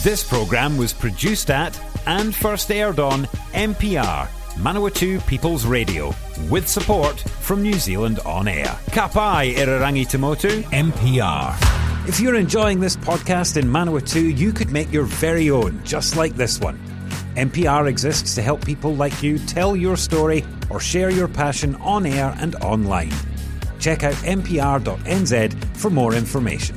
This programme was produced at and first aired on MPR, Manawatu People's Radio, with support from New Zealand On Air. Ka pai Irarangi Tamotu, MPR. If you're enjoying this podcast in Manawatu, you could make your very own, just like this one. MPR exists to help people like you tell your story or share your passion on air and online. Check out mpr.nz for more information.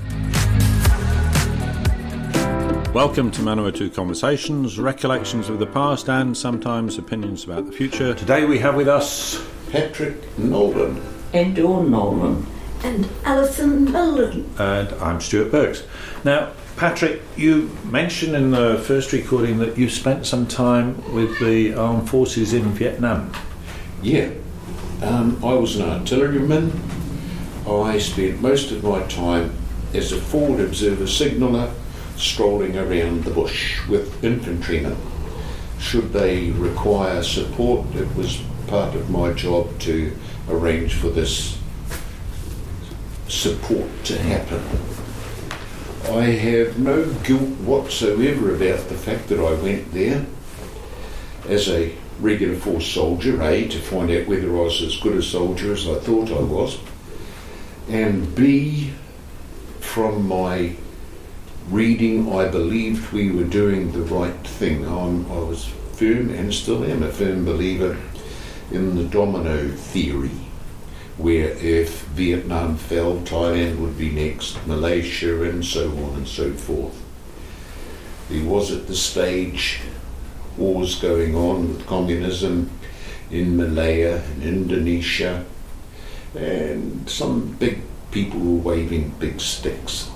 Welcome to Manawatu Conversations, recollections of the past and sometimes opinions about the future. Today we have with us Patrick Nolan and Dawn Nolan and Alison Nolan. And I'm Stuart Burks. Now, Patrick, you mentioned in the first recording that you spent some time with the armed forces in Vietnam. Yeah, I was an artilleryman. I spent most of my time as a forward observer signaller, strolling around the bush with infantrymen. Should they require support, it was part of my job to arrange for this support to happen. I have no guilt whatsoever about the fact that I went there as a regular force soldier, A, to find out whether I was as good a soldier as I thought I was, and B, from my reading, I believed we were doing the right thing. I was firm, and still am a firm believer in the domino theory, where if Vietnam fell, Thailand would be next, Malaysia, and so on and so forth. There was at the stage wars going on with communism in Malaya and Indonesia, and some big people were waving big sticks.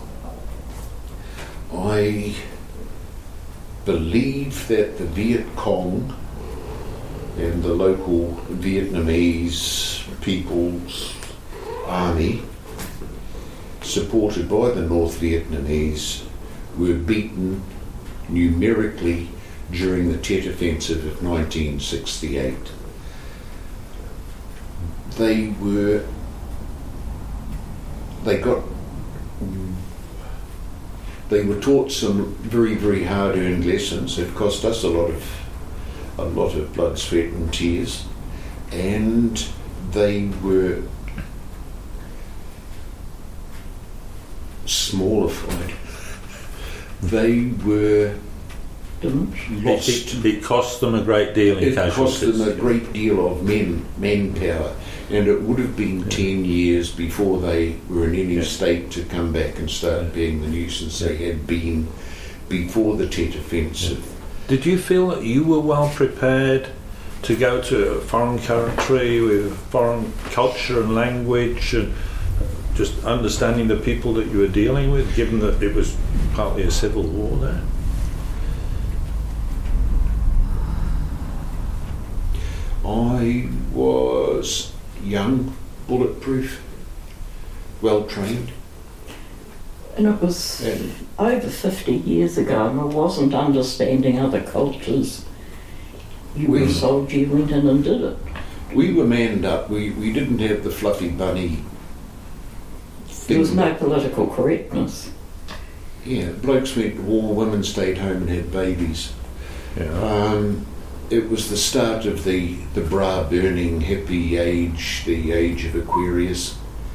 I believe that the Viet Cong and the local Vietnamese People's Army, supported by the North Vietnamese, were beaten numerically during the Tet Offensive of 1968. They were taught some very, very hard-earned lessons. It cost us a lot of blood, sweat and tears, and they were smallified. They were lost. It cost them a great deal in casualties. It cost them a great deal of manpower, and it would have been 10 years before they were in any state to come back and start being the nuisance they had been before the Tet Offensive. Did you feel that you were well prepared to go to a foreign country with foreign culture and language and just understanding the people that you were dealing with, given that it was partly a civil war there? I was young, bulletproof, well trained. And it was over 50 years ago, and I wasn't understanding other cultures. You were a soldier, you went in and did it. We were manned up. We didn't have the fluffy bunny thing. There was no political correctness. Yeah, blokes went to war, women stayed home and had babies. Yeah. It was the start of the bra-burning hippie age, the age of Aquarius.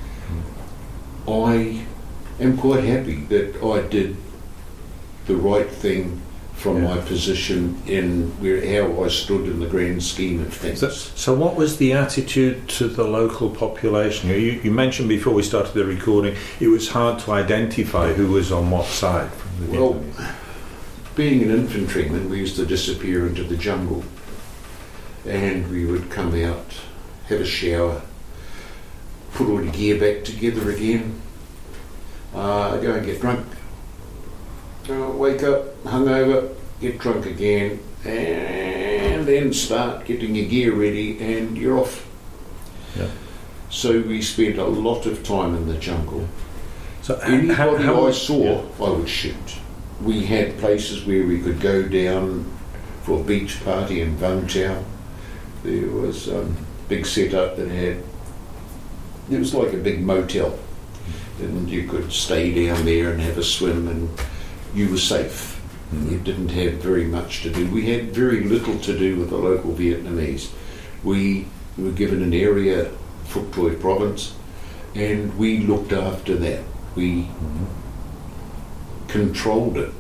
I am quite happy that I did the right thing from my position in how I stood in the grand scheme of things. So what was the attitude to the local population? You mentioned before we started the recording, it was hard to identify who was on what side. From the Vietnamese. Being an infantryman, we used to disappear into the jungle, and we would come out, have a shower, put all the gear back together again, go and get drunk, wake up, hungover, get drunk again, and then start getting your gear ready and you're off. Yeah. So we spent a lot of time in the jungle. So anybody I saw, I would shoot. We had places where we could go down for a beach party in Vung Tau. There was a big setup that it was like a big motel, and you could stay down there and have a swim, and you were safe. We didn't have very much to do. We had very little to do with the local Vietnamese. We were given an area, Phuoc Tuy province, and we looked after that. We controlled it.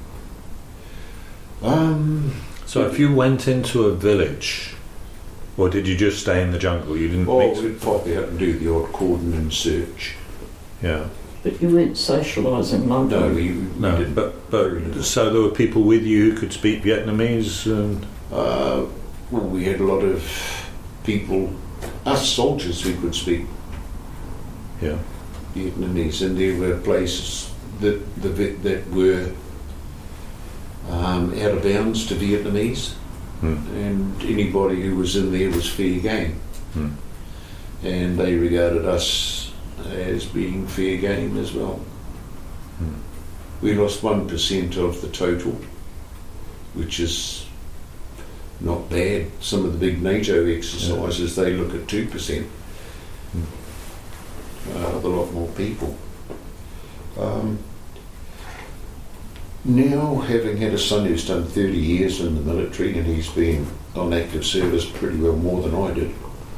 So if you went into a village, or did you just stay in the jungle? You didn't mix we'd pop out and do the odd cordon and search. Yeah. But you weren't socialising locally. No, we No, didn't. but so there were people with you who could speak Vietnamese, and Well, we had a lot of people, us soldiers, who could speak yeah, Vietnamese, and there were places that were out of bounds to Vietnamese, and anybody who was in there was fair game, and they regarded us as being fair game as well. We lost 1% of the total, which is not bad. Some of the big NATO exercises, they look at 2%. With a lot more people. Now, having had a son who's done 30 years in the military, and he's been on active service pretty well more than I did,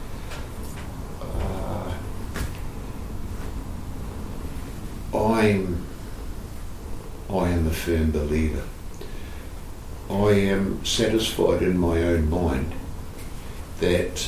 I am a firm believer. I am satisfied in my own mind that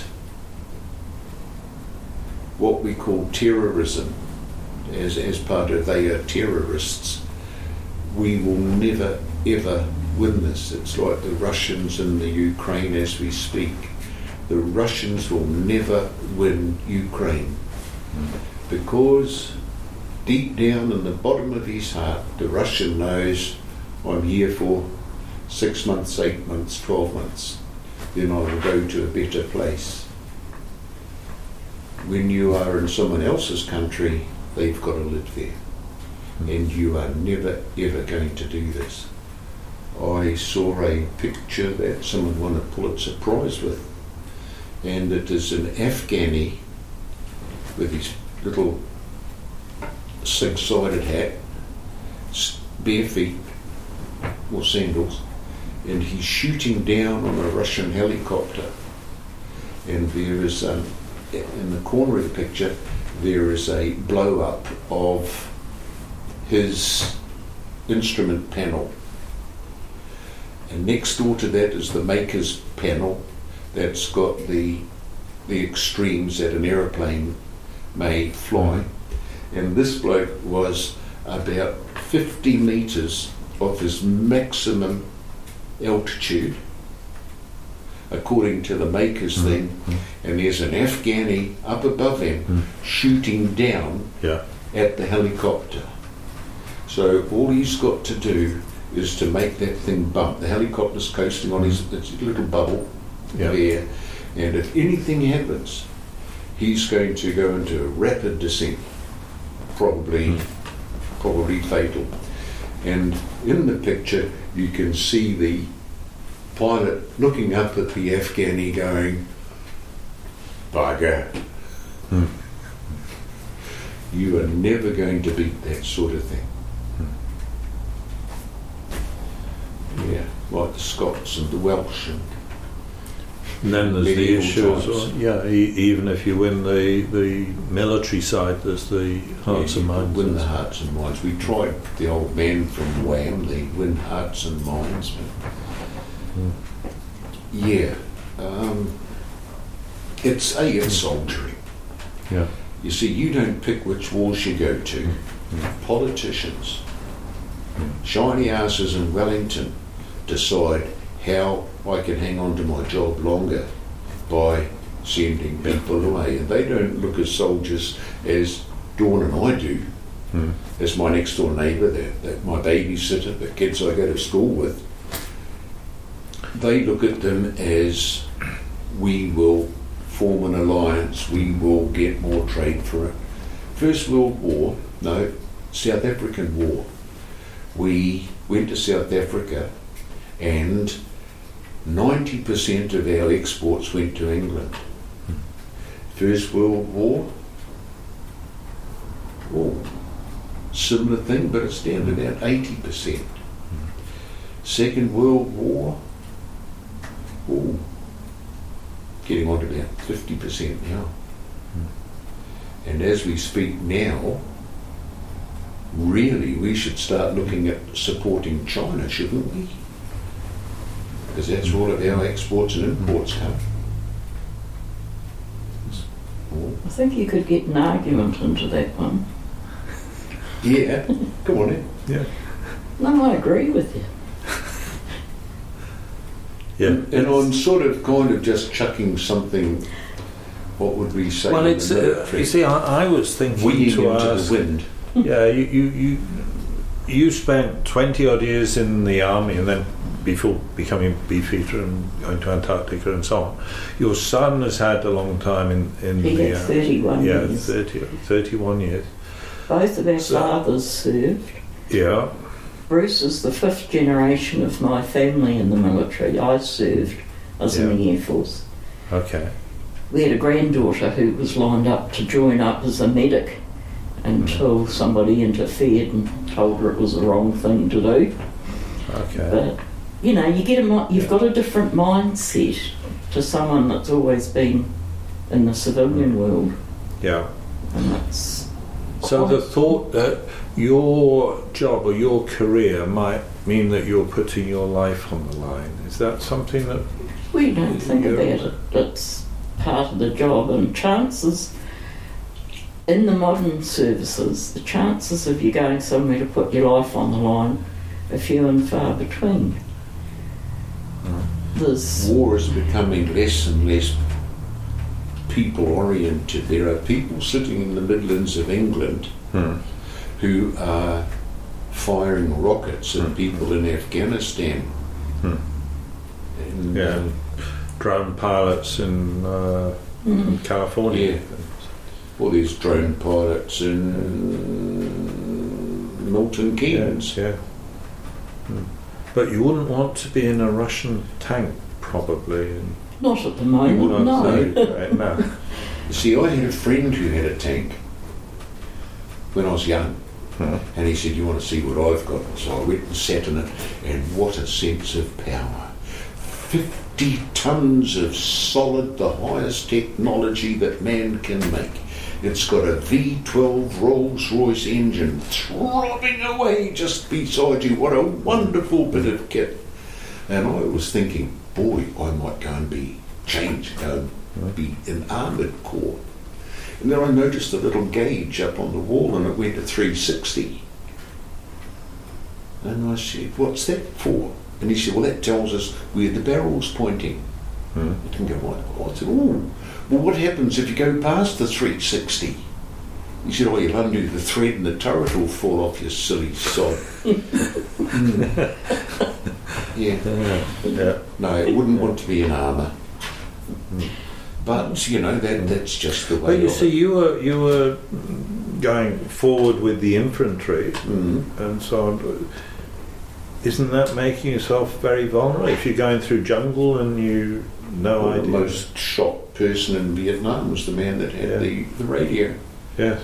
what we call terrorism, as part of they are terrorists, we will never ever win this. It's like the Russians in the Ukraine as we speak. The Russians will never win Ukraine because deep down in the bottom of his heart, the Russian knows I'm here for 6 months, 8 months, 12 months. Then I will go to a better place. When you are in someone else's country, they've got to live there. And you are never ever going to do this. I saw a picture that someone won a Pulitzer Prize with, and it is an Afghani with his little six-sided hat, bare feet or sandals, and he's shooting down on a Russian helicopter, and there is in the corner of the picture there is a blow up of his instrument panel, and next door to that is the maker's panel that's got the extremes that an aeroplane may fly. And this bloke was about 50 metres off his maximum altitude, according to the maker's thing, and there's an Afghani up above him shooting down at the helicopter. So all he's got to do is to make that thing bump. The helicopter's coasting on its little bubble there, and if anything happens, he's going to go into a rapid descent, probably fatal. And in the picture you can see the pilot looking up at the Afghani going, "Bugger." You are never going to beat that sort of thing. Yeah, like the Scots and the Welsh. And then there's the issue as times. well. Even if you win the military side, there's the hearts and minds. Win the hearts and minds. We tried the old man from Wham, the win hearts and minds. It's soldiering. Yeah. You see, you don't pick which wars you go to. Politicians, shiny asses in Wellington, decide how I can hang on to my job longer by sending people away. And they don't look at soldiers as Dawn and I do, as my next door neighbour, that my babysitter, the kids I go to school with. They look at them as we will form an alliance, we will get more trade for it. First World War, no, South African War. We went to South Africa and 90% of our exports went to England. First World War, similar thing, but it's down to about 80%. Second World War, getting on to about 50% now. And as we speak now, really we should start looking at supporting China, shouldn't we? Because that's all of our exports and imports come. I think you could get an argument into that one. Yeah, come on in. Yeah. No, I agree with you. Yeah. And I'm sort of kind of just chucking something, what would we say? Well, in it's the military? you see, I was thinking Winging to into ask. the wind. Yeah, you spent 20 odd years in the army, and then before becoming Beefeater and going to Antarctica and so on. Your son has had a long time in He the had 31 years. 31 years. Both of our fathers served. Yeah. Bruce is the 5th generation of my family in the military. I served. I was in the Air Force. Okay. We had a granddaughter who was lined up to join up as a medic until somebody interfered and told her it was the wrong thing to do. Okay. But, you know, you've got a different mindset to someone that's always been in the civilian world. Yeah. And that's... So the thought that your job or your career might mean that you're putting your life on the line, is that something that... We don't think about it. It's part of the job, and chances in the modern services, the chances of you going somewhere to put your life on the line are few and far between. There's War is becoming less and less people-oriented. There are people sitting in the Midlands of England who are firing rockets at people in Afghanistan. And, drone pilots in California. Yeah. Well, there's drone pilots in Milton Keynes. Yeah. But you wouldn't want to be in a Russian tank, probably. And not at the moment, no. No. You see, I had a friend who had a tank when I was young. And he said, you want to see what I've got? So I went and sat in it, and what a sense of power. 50 tons of solid, the highest technology that man can make. It's got a V12 Rolls-Royce engine throbbing away just beside you. What a wonderful bit of kit. And I was thinking, boy, I might go and be in armoured corps. And then I noticed a little gauge up on the wall, and it went to 360. And I said, what's that for? And he said, well, that tells us where the barrel's pointing. It can go right. I said, oh, well, what happens if you go past the 360? He said, oh, you'll undo the thread and the turret will fall off, you silly sod. Yeah. No, I wouldn't want to be in armour. But, you know, that's just the way. But you see, you were going forward with the infantry and so on. Isn't that making yourself very vulnerable? If you're going through jungle and you no idea. The most shot person in Vietnam was the man that had the radio. Yes.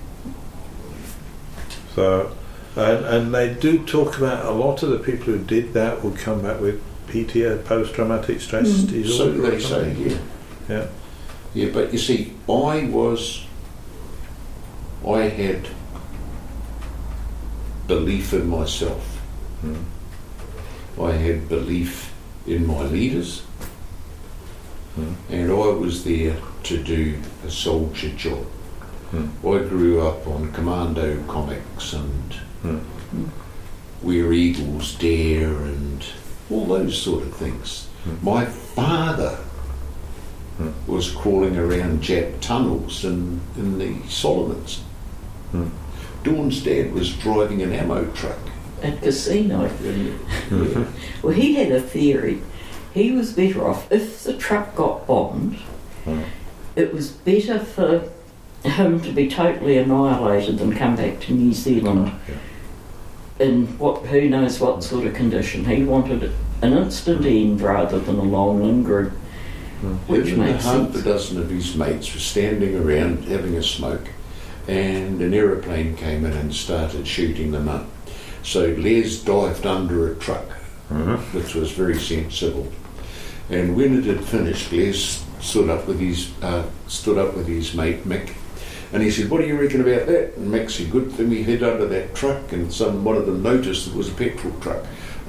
So, and they do talk about a lot of the people who did that would come back with PTSD, post-traumatic stress disorder. So they say, Yeah. Yeah, but you see, I had belief in myself. I had belief in my leaders, and I was there to do a soldier job. I grew up on Commando comics and Where Eagles Dare and all those sort of things. My father was crawling around Jap tunnels in the Solomons. Dawn's dad was driving an ammo truck. At casino. Well, he had a theory. He was better off if the truck got bombed. It was better for him to be totally annihilated than come back to New Zealand in who knows what sort of condition. He wanted an instant end rather than a long lingering, which makes sense. Half a dozen of his mates were standing around having a smoke, and an aeroplane came in and started shooting them up. So Les dived under a truck which was very sensible. And when it had finished, Les stood up with his mate Mick, and he said, "What do you reckon about that?" And Mick said, "Good thing we hid under that truck, and one of them noticed it was a petrol truck."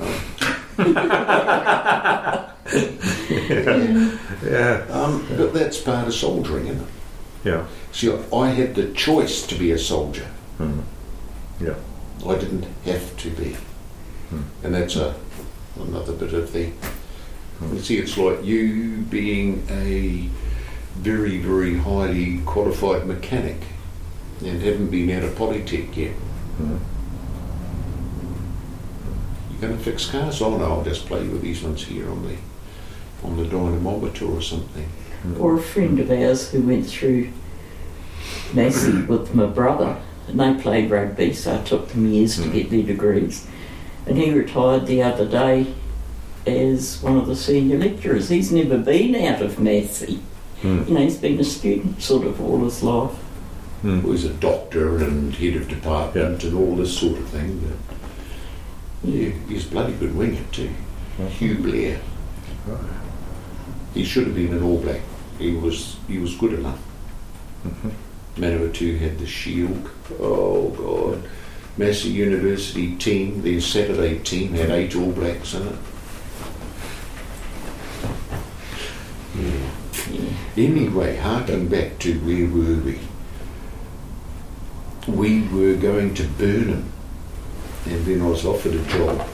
But that's part of soldiering, isn't it? Yeah. See, I had the choice to be a soldier. Yeah. I didn't have to be. And that's another bit of the... You see, it's like you being a very, very highly qualified mechanic and haven't been out of Polytech yet. You're going to fix cars? Oh no, I'll just play with these ones here on the dynamometer or something. Or a friend of ours who went through Massey with my brother, and they played rugby, so it took them years to get their degrees. And he retired the other day as one of the senior lecturers. He's never been out of Massey. He's been a student sort of all his life. Well, he's a doctor and head of department and all this sort of thing. But he's a bloody good winger too. Hugh Blair. He should have been an All Black. He was good enough. Manawatu had the shield. Oh God. Massey University team, their Saturday team had 8 All Blacks in it. Anyway, harking back to where were we? We were going to Burnham, and then I was offered a job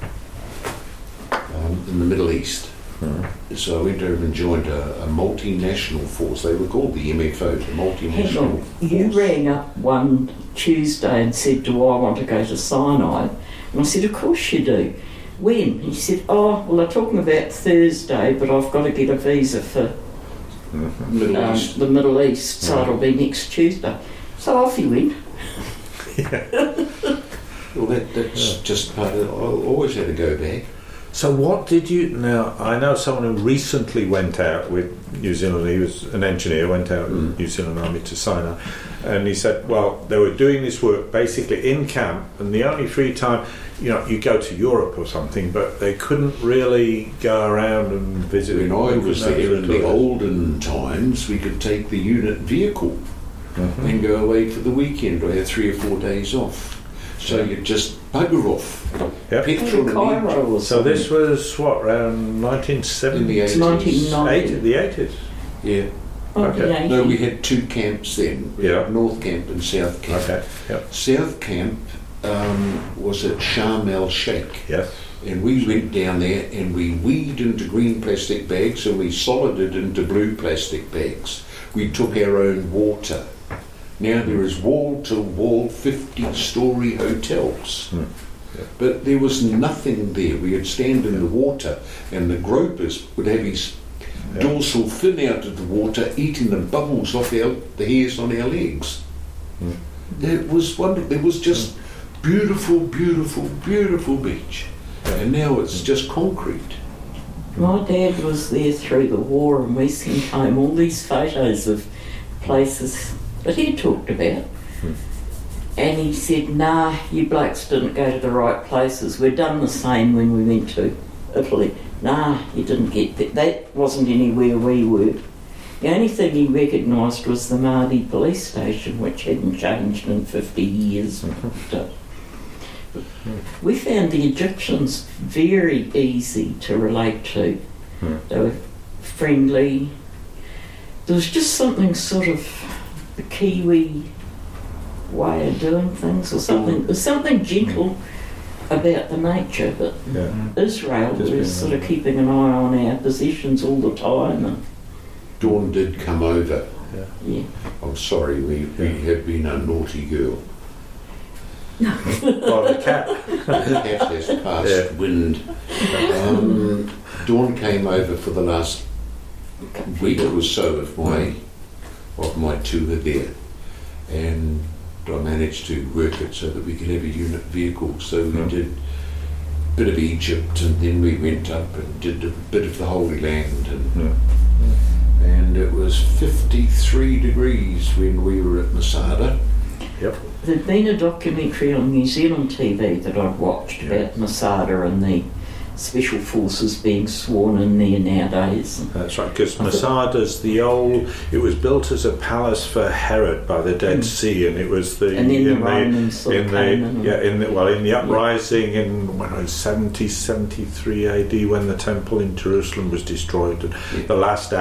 in the Middle East. So I went over and joined a multinational force. They were called the MFO, the multinational force. You rang up one Tuesday and said, "Do I want to go to Sinai?" And I said, "Of course you do." When? He said, "Oh, well, they're talking about Thursday, but I've got to get a visa for the Middle East, so it'll be next Tuesday." So off he went. Well, that's just part of it. I always had to go back. So what did you... Now, I know someone who recently went out with New Zealand. He was an engineer, went out with New Zealand Army to Sinai. And he said, well, they were doing this work basically in camp, and the only free time, you go to Europe or something, but they couldn't really go around and visit. When I was there in the olden times, we could take the unit vehicle and go away for the weekend. I had 3 or 4 days off. So you just bugger off. Yep. Petrol Cairo. So this was what, around 1970? In the 80s. 1990. The 80s? Yeah. Okay. No, we had 2 camps then. We had North Camp and South Camp. Okay. Yep. South Camp was at Sharm el Sheikh. Yes. And we went down there and we weed into green plastic bags and we solided into blue plastic bags. We took our own water. Now there is wall-to-wall 50-storey hotels. But there was nothing there. We would stand in the water and the gropers would have his dorsal fin out of the water eating the bubbles off the hairs on our legs. It was wonderful. It was just beautiful, beautiful, beautiful beach. And now it's just concrete. My dad was there through the war and we sent home all these photos of places that he talked about. And he said, "Nah, you blokes didn't go to the right places. We'd done the same when we went to Italy. Nah, you didn't get that. That wasn't anywhere we were." The only thing he recognised was the Mahdi police station, which hadn't changed in 50 years. We found the Egyptians very easy to relate to. They were friendly. There was just something sort of the Kiwi way of doing things, or something. There's something gentle about the nature, but Israel was sort of keeping an eye on our possessions all the time. And Dawn did come over. Yeah. I'm sorry, we have been a naughty girl. Well, the cat has passed wind. Dawn came over for the last week or so of my tour there, and I managed to work it so that we could have a unit vehicle. So we did a bit of Egypt, and then we went up and did a bit of the Holy Land, and it was 53 degrees when we were at Masada. Yep. There'd been a documentary on New Zealand TV that I'd watched about Masada and the special forces being sworn in there nowadays. That's right, because Masada's it was built as a palace for Herod by the Dead Sea, and it was the And then the Romans sort of came in. in the uprising in when it was 73 AD, when the temple in Jerusalem was destroyed, and the last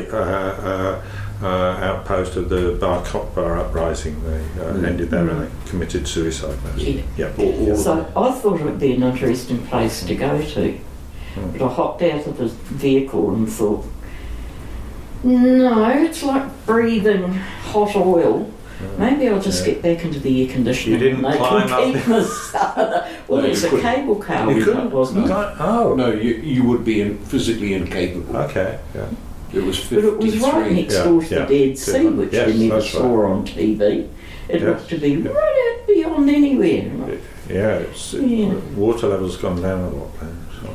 outpost of the Bar Kokhba uprising. They ended there and they committed suicide. So I thought it would be an interesting place to go to. But I hopped out of the vehicle and thought, no, it's like breathing hot oil. Maybe I'll just get back into the air conditioning. You didn't climb up. Well, it's a cable car, wasn't it? Oh. No, you would be physically incapable. Okay, yeah. It was But it was 53. right next door to the Dead Sea, which we never saw on TV. It looked to be right out beyond anywhere. Water level's gone down a lot there. So.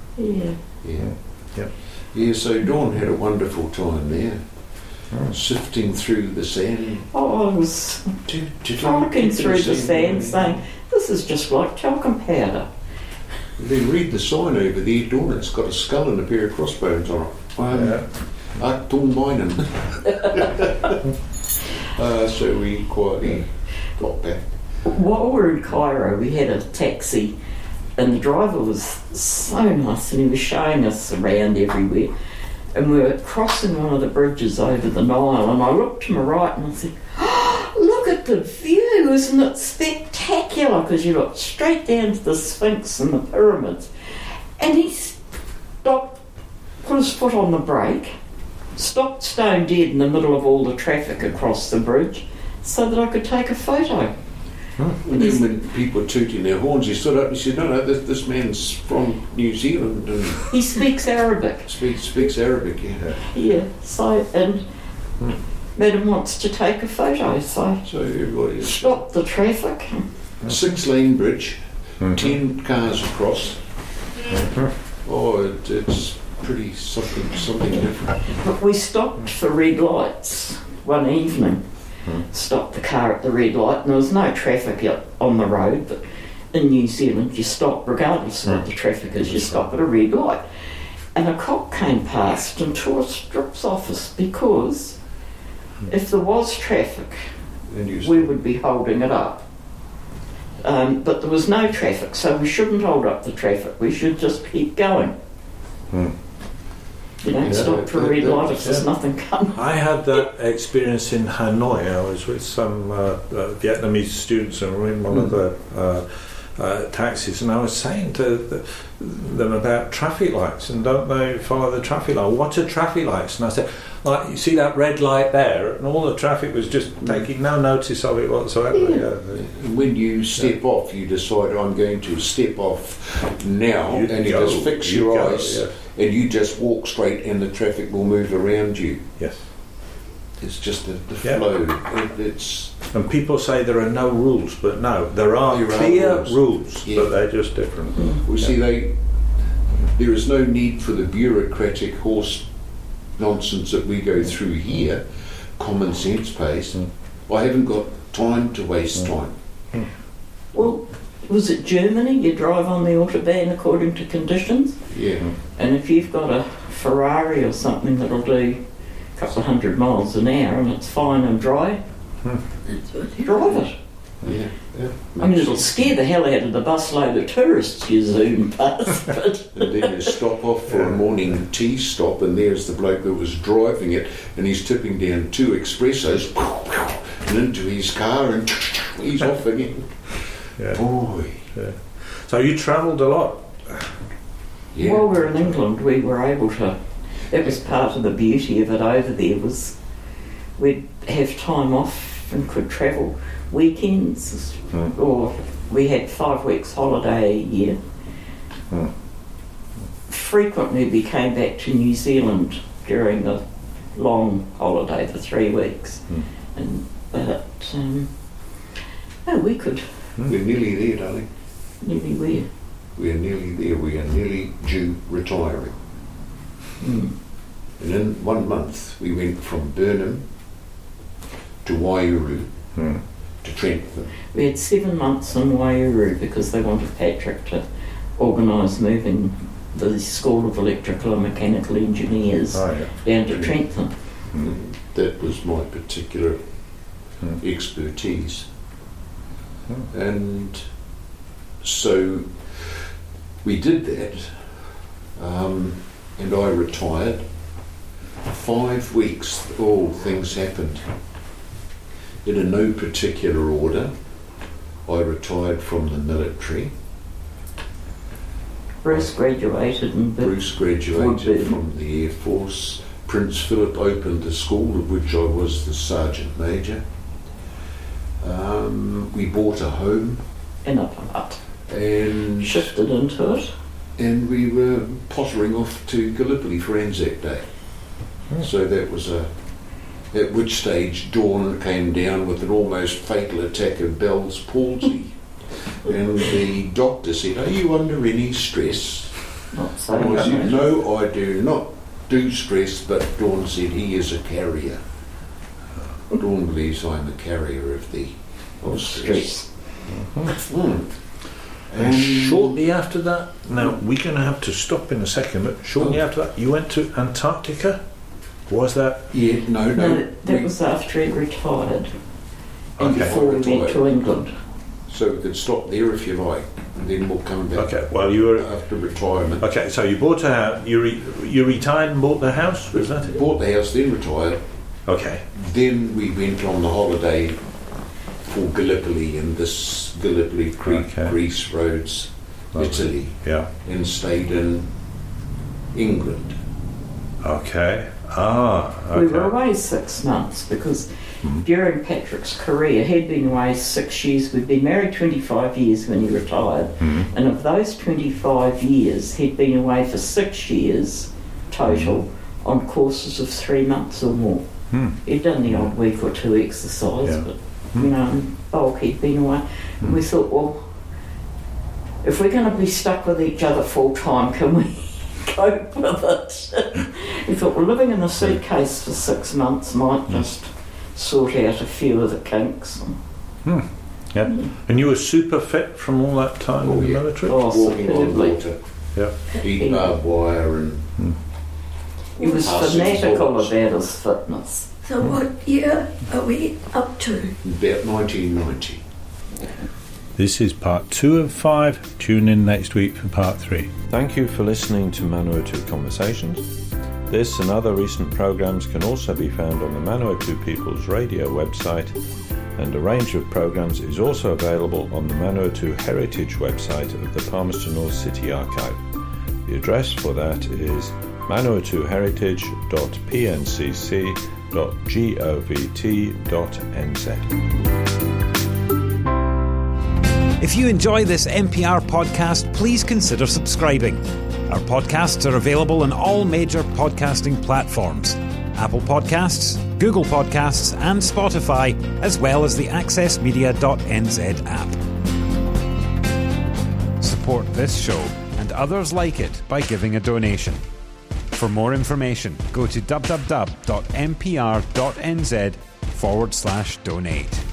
Yeah, so Dawn had a wonderful time there, sifting through the sand. Oh, I was frolicking through the sand saying, this is just like talcum powder. Then read the sign over there, Dawn. It's got a skull and a pair of crossbones on it. Achtung meinen. So we quietly got back. While we were in Cairo, we had a taxi, and the driver was so nice, and he was showing us around everywhere. And we were crossing one of the bridges over the Nile, and I looked to my right and I said, oh, look at the view, isn't it spectacular? Because you look straight down to the Sphinx and the pyramids. And he stopped, put his foot on the brake, stopped stone dead in the middle of all the traffic across the bridge so that I could take a photo. And then when people were tooting their horns, he stood up and he said, no, this man's from New Zealand and he speaks Arabic. Speaks Arabic, Yeah, so, and Madam wants to take a photo, so everybody stopped the traffic. 6-lane bridge, 10 cars across. Oh, it's pretty something different. But we stopped for red lights one evening. Stopped the car at the red light, and there was no traffic on the road, but in New Zealand you stop regardless of what the traffic is, you stop at a red light. And a cop came past and tore strips off us because if there was traffic we would be holding it up. But there was no traffic, so we shouldn't hold up the traffic, we should just keep going. You don't stop for a red light if there's nothing coming. I had that experience in Hanoi. I was with some Vietnamese students and we were in one of the taxis, and I was saying to them about traffic lights, and don't they follow the traffic light? What are traffic lights? And I said, like, you see that red light there, and all the traffic was just taking no notice of it whatsoever. When you step off, you decide, I'm going to step off now, and you just fix your eyes, and you just walk straight, and the traffic will move around you. Yes. It's just the flow. And people say there are no rules, but no, there are clear rules, but they're just different. Well, see, there is no need for the bureaucratic horse nonsense that we go through here. Common sense pays. I haven't got time to waste time. Well, was it Germany? You drive on the Autobahn according to conditions? Yeah. And if you've got a Ferrari or something that'll do a couple of 100 miles an hour and it's fine and dry, drive it. Yeah. I mean, it'll scare the hell out of the busload of tourists you zoom past. But and then you stop off for a morning tea stop, and there's the bloke that was driving it, and he's tipping down 2 espressos and into his car, and he's off again. Boy. So you travelled a lot. Yeah. While we were in England, we were able to. That was part of the beauty of it over there, was we'd have time off and could travel weekends, or we had 5 weeks holiday a year. Frequently we came back to New Zealand during the long holiday, the 3 weeks. We could. We're nearly there, darling. Nearly where? We're nearly there. We are nearly due retiring. And in 1 month we went from Burnham to Waihuru to Trentham. We had 7 months in Waihuru because they wanted Patrick to organised moving the School of Electrical and Mechanical Engineers down to Trentham. That was my particular expertise. And so we did that, and I retired. 5 weeks, all things happened. In no particular order, I retired from the military. Bruce graduated from the Air Force. Prince Philip opened the school, of which I was the Sergeant Major. We bought a home. In a part. And shifted into it. And we were pottering off to Gallipoli for Anzac Day. So that was at which stage Dawn came down with an almost fatal attack of Bell's palsy. And the doctor said, "Are you under any stress?" Not so. I said, "No, I do not do stress," but Dawn said, "He is a carrier." Dawn believes I'm a carrier of stress. And shortly after that, now we're going to have to stop in a second, but shortly after that you went to Antarctica? Was that? Yeah, no. That was after he retired and before we went to England. So we could stop there if you like, and then we'll come back. Okay, well you were after retirement. Okay, so you bought a house, you retired and bought the house, was that it? Bought the house, then retired. Okay. Then we went on the holiday for Gallipoli and this Gallipoli, Greece, Rhodes, Italy, and stayed in England. Okay. We were away 6 months because during Patrick's career, he'd been away 6 years. We'd been married 25 years when he retired, and of those 25 years, he'd been away for 6 years total on courses of 3 months or more. He'd done the odd week or two exercise, but in bulk he'd been away. And we thought, well, if we're going to be stuck with each other full time, can we cope with it? We thought, well, living in a suitcase for 6 months might just sort out a few of the kinks. And you were super fit from all that time in the military? Walking on water. Eat barbed wire and... He was fanatical about his fitness. So what year are we up to? About 1990. This is part 2 of 5. Tune in next week for part 3. Thank you for listening to Manawatu Conversations. This and other recent programmes can also be found on the Manawatu People's Radio website, and a range of programmes is also available on the Manawatu Heritage website of the Palmerston North City Archive. The address for that is manawatuheritage.pncc.govt.nz. If you enjoy this MPR podcast, please consider subscribing. Our podcasts are available on all major podcasting platforms: Apple Podcasts, Google Podcasts and Spotify, as well as the accessmedia.nz app. Support this show and others like it by giving a donation. For more information, go to www.mpr.nz/donate.